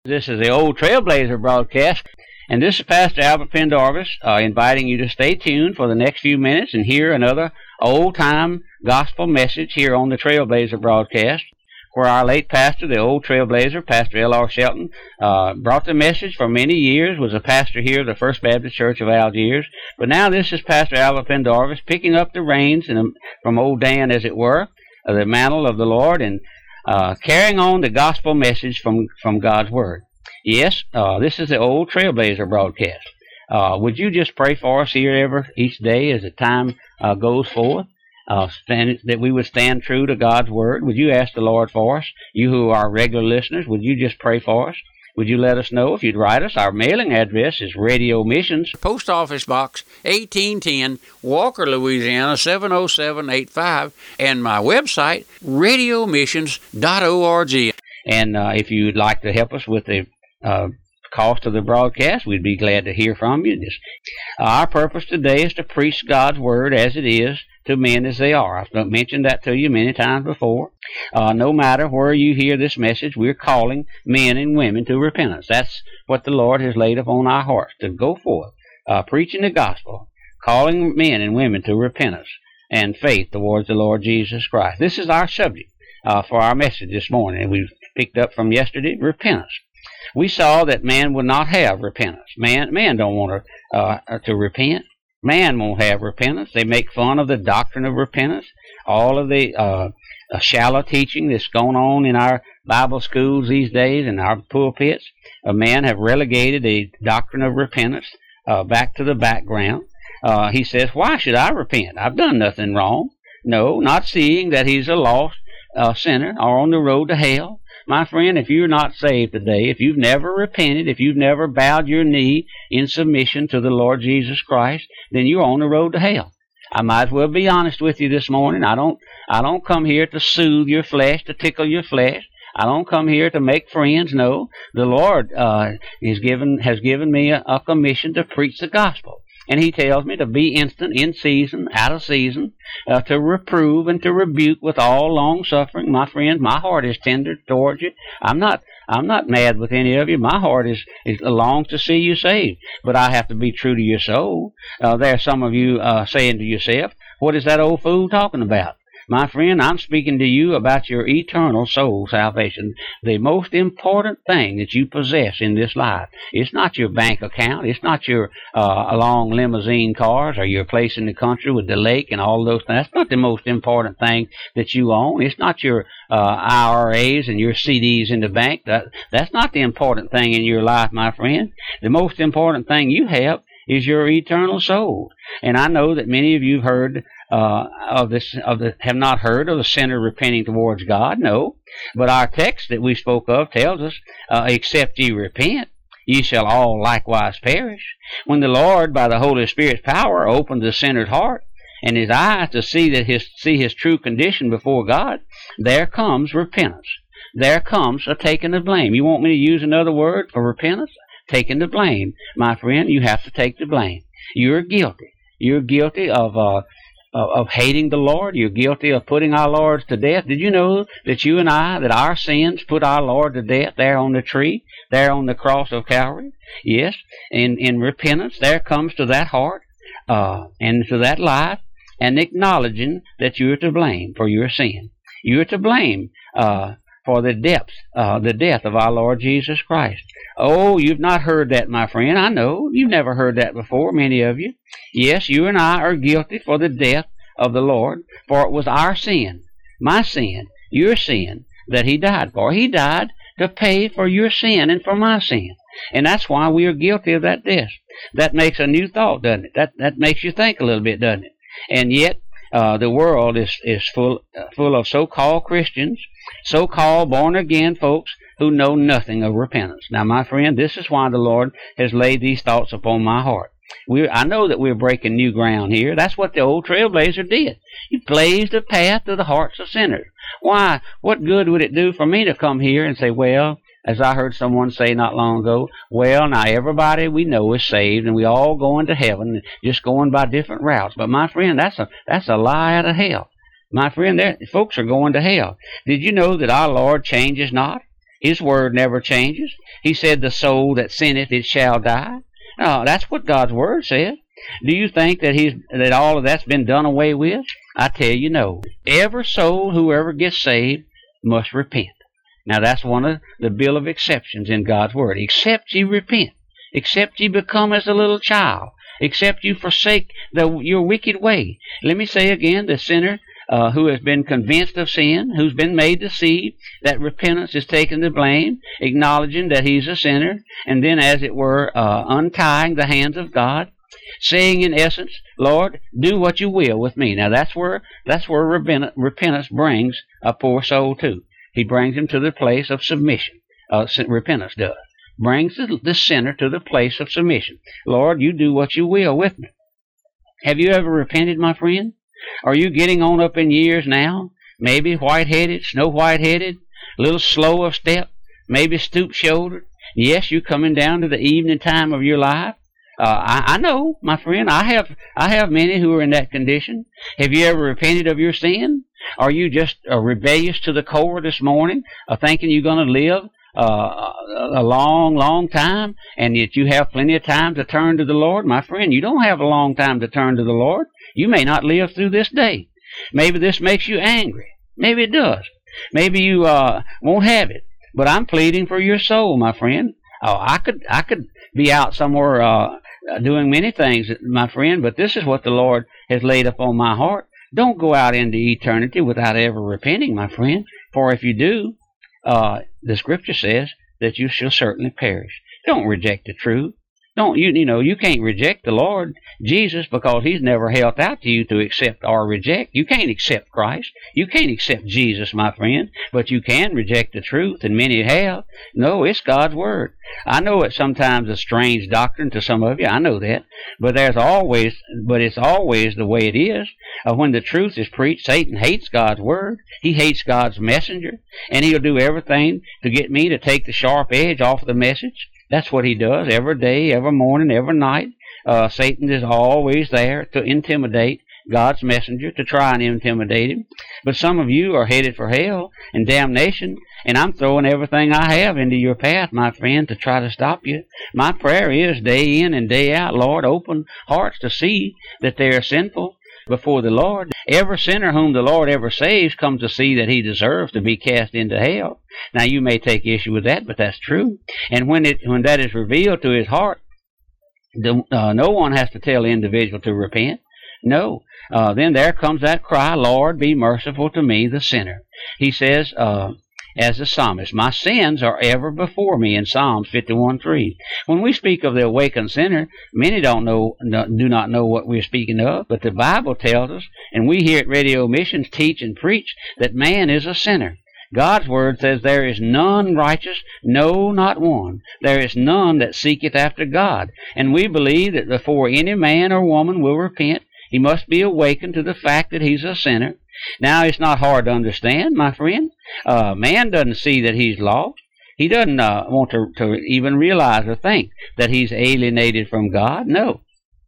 This is the Old Trailblazer broadcast, and this is Pastor Albert Pendarvis inviting you to stay tuned for the next few minutes and hear another old-time gospel message here on the Trailblazer broadcast, where our late pastor, the Old Trailblazer, Pastor L.R. Shelton, brought the message for many years, was a pastor here at the First Baptist Church of Algiers. But now this is Pastor Albert Pendarvis picking up the reins from old Dan, as it were, the mantle of the Lord, and carrying on the gospel message from God's Word. Yes, this is the Old Trailblazer broadcast. Would you just pray for us here each day as the time goes forth, that we would stand true to God's Word? Would you ask the Lord for us? You who are regular listeners, would you just pray for us? Would you let us know if you'd write us? Our mailing address is Radio Missions, Post Office Box 1810, Walker, Louisiana 70785, and my website, radiomissions.org. And if you'd like to help us with the cost of the broadcast, we'd be glad to hear from you. Our purpose today is to preach God's Word as it is to men as they are. I've mentioned that to you many times before. No matter where you hear this message, we're calling men and women to repentance. That's what the Lord has laid upon our hearts, to go forth, preaching the gospel, calling men and women to repentance and faith towards the Lord Jesus Christ. This is our subject for our message this morning, and we've picked up from yesterday, repentance. We saw that man will not have repentance. Man don't want to repent. Man won't have repentance. They make fun of the doctrine of repentance. All of the shallow teaching that's going on in our Bible schools these days and our pulpits. Men have relegated the doctrine of repentance back to the background. He says, why should I repent? I've done nothing wrong. No, not seeing that he's a lost sinner or on the road to hell. My friend, if you're not saved today, if you've never repented, if you've never bowed your knee in submission to the Lord Jesus Christ, then you're on the road to hell. I might as well be honest with you this morning. I don't come here to soothe your flesh, to tickle your flesh. I don't come here to make friends. No, the Lord has given me a commission to preach the gospel. And he tells me to be instant, in season, out of season, to reprove and to rebuke with all long suffering. My friends, my heart is tender towards you. I'm not mad with any of you. My heart is longs to see you saved. But I have to be true to your soul. There are some of you saying to yourself, what is that old fool talking about? My friend, I'm speaking to you about your eternal soul salvation. The most important thing that you possess in this life. It's not your bank account. It's not your long limousine cars or your place in the country with the lake and all those things. That's not the most important thing that you own. It's not your IRAs and your CDs in the bank. That's not the important thing in your life, my friend. The most important thing you have is your eternal soul. And I know that many of you have heard have not heard of the sinner repenting towards God. No, but our text that we spoke of tells us, except ye repent, ye shall all likewise perish. When the Lord, by the Holy Spirit's power, opened the sinner's heart and his eyes to see his true condition before God, there comes repentance. There comes a taking of blame. You want me to use another word for repentance? Taking the blame. My friend, you have to take the blame. You're guilty. You're guilty of hating the Lord. You're guilty of putting our Lord to death. Did you know that our sins put our Lord to death there on the tree, there on the cross of Calvary? Yes, in repentance, there comes to that heart and to that life, and acknowledging that you're to blame for your sin. You're to blame for the death of our Lord Jesus Christ. Oh, you've not heard that, my friend. I know. You've never heard that before, many of you. Yes, you and I are guilty for the death of the Lord, for it was our sin, my sin, your sin, that he died for. He died to pay for your sin and for my sin. And that's why we are guilty of that death. That makes a new thought, doesn't it? That makes you think a little bit, doesn't it? And yet, the world is full of so-called Christians, so-called born-again folks who know nothing of repentance. Now, my friend, this is why the Lord has laid these thoughts upon my heart. I know that we're breaking new ground here. That's what the Old Trailblazer did. He blazed a path to the hearts of sinners. Why? What good would it do for me to come here and say, well, as I heard someone say not long ago, well, now everybody we know is saved and we all going to heaven, just going by different routes. But my friend, that's a lie out of hell. My friend, folks are going to hell. Did you know that our Lord changes not? His word never changes. He said, the soul that sinneth, it shall die. That's what God's word says. Do you think that all of that's been done away with? I tell you, no. Every soul, whoever gets saved, must repent. Now, that's one of the bill of exceptions in God's word. Except ye repent. Except ye become as a little child. Except you forsake your wicked way. Let me say again, the sinner who has been convinced of sin, who's been made to see that repentance is taking the blame, acknowledging that he's a sinner, and then, as it were, untying the hands of God, saying in essence, Lord, do what you will with me. Now that's where repentance brings a poor soul to. He brings him to the place of submission. Repentance does. Brings the sinner to the place of submission. Lord, you do what you will with me. Have you ever repented, my friend? Are you getting on up in years now? Maybe white-headed, snow-white-headed, a little slow of step, maybe stoop-shouldered. Yes, you're coming down to the evening time of your life. I know, my friend, I have many who are in that condition. Have you ever repented of your sin? Are you just rebellious to the core this morning, thinking you're going to live a long, long time, and yet you have plenty of time to turn to the Lord? My friend, you don't have a long time to turn to the Lord. You may not live through this day. Maybe this makes you angry. Maybe it does. Maybe you won't have it. But I'm pleading for your soul, my friend. I could be out somewhere doing many things, my friend, but this is what the Lord has laid upon my heart. Don't go out into eternity without ever repenting, my friend. For if you do, the Scripture says that you shall certainly perish. Don't reject the truth. Don't you can't reject the Lord Jesus because He's never held out to you to accept or reject. You can't accept Christ. You can't accept Jesus, my friend, but you can reject the truth, and many have. No, it's God's Word. I know it's sometimes a strange doctrine to some of you. I know that, but it's always the way it is. When the truth is preached, Satan hates God's Word. He hates God's messenger, and he'll do everything to get me to take the sharp edge off of the message. That's what he does every day, every morning, every night. Satan is always there to intimidate God's messenger, to try and intimidate him. But some of you are headed for hell and damnation, and I'm throwing everything I have into your path, my friend, to try to stop you. My prayer is day in and day out, Lord, open hearts to see that they are sinful before the Lord. Every sinner whom the Lord ever saves comes to see that he deserves to be cast into hell. Now, you may take issue with that, but that's true. And when that is revealed to his heart, no one has to tell the individual to repent. No. Then there comes that cry, Lord, be merciful to me, the sinner. He says, as the psalmist, my sins are ever before me, in Psalms 51:3. When we speak of the awakened sinner, many do not know what we're speaking of, but the Bible tells us, and we here at Radio Missions teach and preach, that man is a sinner. God's Word says there is none righteous, no, not one. There is none that seeketh after God. And we believe that before any man or woman will repent, he must be awakened to the fact that he's a sinner. Now, it's not hard to understand, my friend. Man doesn't see that he's lost. He doesn't want to even realize or think that he's alienated from God. No.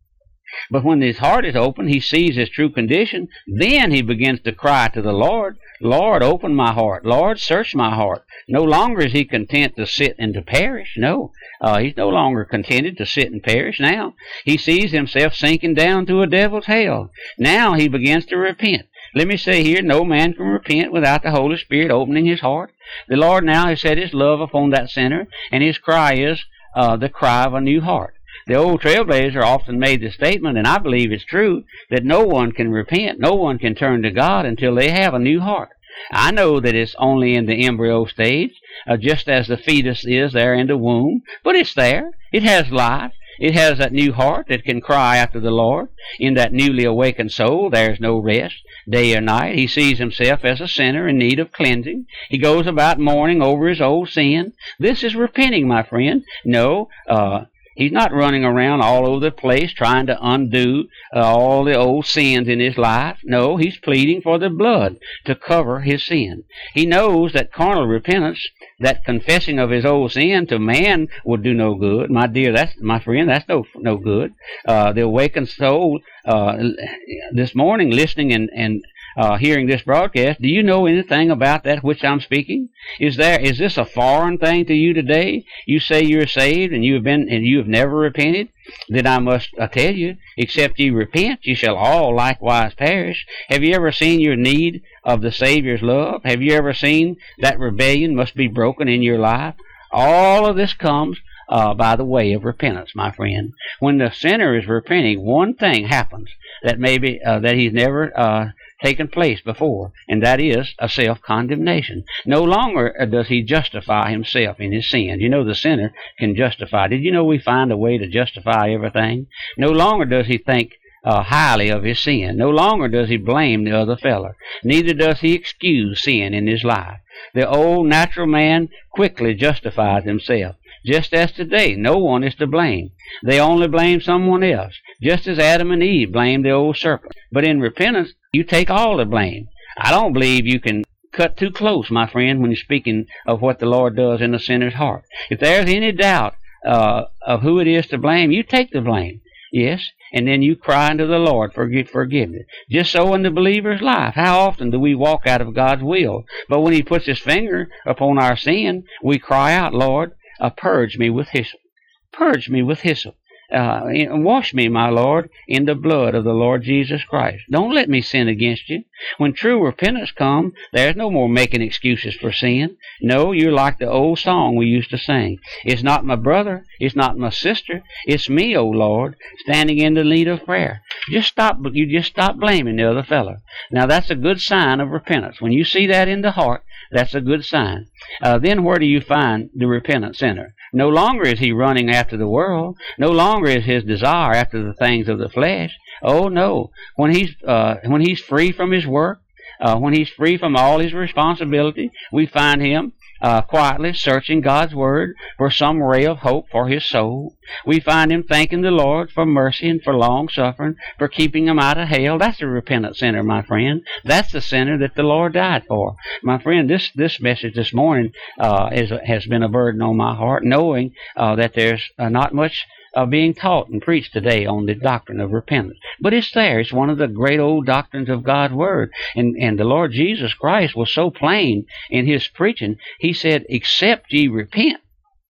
But when his heart is open, he sees his true condition. Then he begins to cry to the Lord, Lord, open my heart. Lord, search my heart. No longer is he content to sit and to perish. No, he's no longer contented to sit and perish. Now he sees himself sinking down to a devil's hell. Now he begins to repent. Let me say here, no man can repent without the Holy Spirit opening his heart. The Lord now has set his love upon that sinner, and his cry is the cry of a new heart. The old trailblazer often made the statement, and I believe it's true, that no one can repent, no one can turn to God until they have a new heart. I know that it's only in the embryo stage, just as the fetus is there in the womb, but it's there. It has life. It has that new heart that can cry after the Lord. In that newly awakened soul, there's no rest, day or night. He sees himself as a sinner in need of cleansing. He goes about mourning over his old sin. This is repenting, my friend. No, he's not running around all over the place trying to undo all the old sins in his life. No, he's pleading for the blood to cover his sin. He knows that carnal repentance, that confessing of his old sin to man, will do no good. My dear, my friend, that's no good. The awakened soul this morning, listening and hearing this broadcast, do you know anything about that which I'm speaking? Is this a foreign thing to you today? You say you're saved and you have never repented? Then I must tell you, except ye repent, ye shall all likewise perish. Have you ever seen your need of the Savior's love? Have you ever seen that rebellion must be broken in your life? All of this comes by the way of repentance, my friend. When the sinner is repenting, one thing happens that maybe that he's never taken place before, and that is a self-condemnation. No longer does he justify himself in his sin. You know, the sinner can justify. Did you know we find a way to justify everything? No longer does he think highly of his sin. No longer does he blame the other feller. Neither does he excuse sin in his life. The old natural man quickly justifies himself. Just as today, no one is to blame. They only blame someone else, just as Adam and Eve blamed the old serpent. But in repentance, you take all the blame. I don't believe you can cut too close, my friend, when you're speaking of what the Lord does in a sinner's heart. If there's any doubt of who it is to blame, you take the blame. Yes, and then you cry unto the Lord for forgiveness. Just so in the believer's life. How often do we walk out of God's will? But when he puts his finger upon our sin, we cry out, Lord, purge me with hyssop. Purge me with hyssop. Wash me, my Lord, in the blood of the Lord Jesus Christ. Don't let me sin against you. When true repentance comes, there's no more making excuses for sin. No, you're like the old song we used to sing. It's not my brother, it's not my sister, it's me, O Lord, standing in the need of prayer. You just stop blaming the other fellow. Now that's a good sign of repentance. When you see that in the heart, that's a good sign. Then where do you find the repentant sinner? No longer is he running after the world. No longer is his desire after the things of the flesh. Oh no! When he's free from his work, when he's free from all his responsibility, we find him quietly searching God's Word for some ray of hope for his soul. We find him thanking the Lord for mercy and for long suffering, for keeping him out of hell. That's a repentant sinner, my friend. That's the sinner that the Lord died for. My friend, this message this morning has been a burden on my heart, knowing that there's not much being taught and preached today on the doctrine of repentance. But it's there. It's one of the great old doctrines of God's Word. And the Lord Jesus Christ was so plain in his preaching. He said, except ye repent,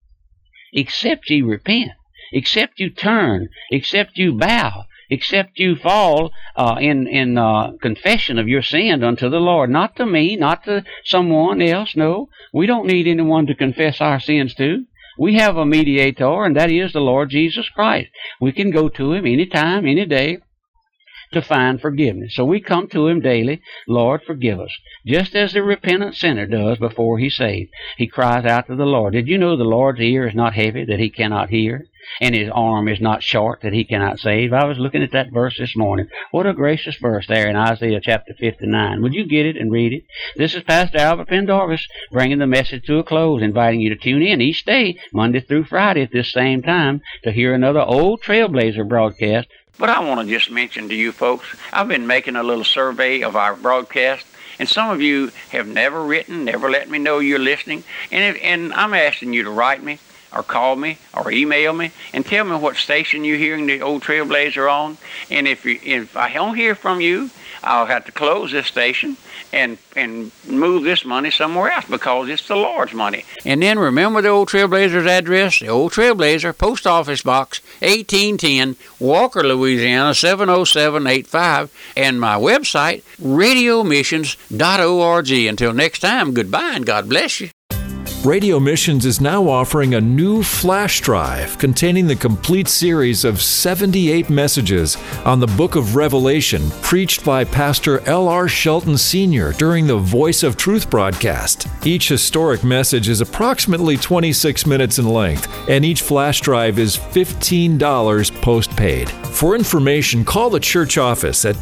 except ye repent, except you turn, except you bow, except you fall in confession of your sin unto the Lord. Not to me, not to someone else. No, we don't need anyone to confess our sins to. We have a mediator, and that is the Lord Jesus Christ. We can go to him anytime, any day, to find forgiveness. So we come to him daily, Lord, forgive us. Just as the repentant sinner does before he's saved. He cries out to the Lord. Did you know the Lord's ear is not heavy, that he cannot hear? And his arm is not short, that he cannot save? I was looking at that verse this morning. What a gracious verse there in Isaiah chapter 59. Would you get it and read it? This is Pastor Albert Pendarvis bringing the message to a close, inviting you to tune in each day, Monday through Friday at this same time, to hear another Old Trailblazer broadcast. But I want to just mention to you folks, I've been making a little survey of our broadcast, and some of you have never written, never let me know you're listening, and I'm asking you to write me, or call me, or email me, and tell me what station you're hearing the Old Trailblazer on. And if I don't hear from you, I'll have to close this station and move this money somewhere else, because it's the Lord's money. And then remember the Old Trailblazer's address, the Old Trailblazer, Post Office Box 1810, Walker, Louisiana 70785, and my website, radiomissions.org. Until next time, goodbye and God bless you. Radio Missions is now offering a new flash drive containing the complete series of 78 messages on the Book of Revelation preached by Pastor L.R. Shelton Sr. during the Voice of Truth broadcast. Each historic message is approximately 26 minutes in length, and each flash drive is $15 postpaid. For information, call the church office at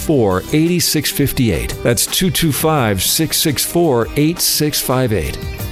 225-664-8658. That's 225-664-8658.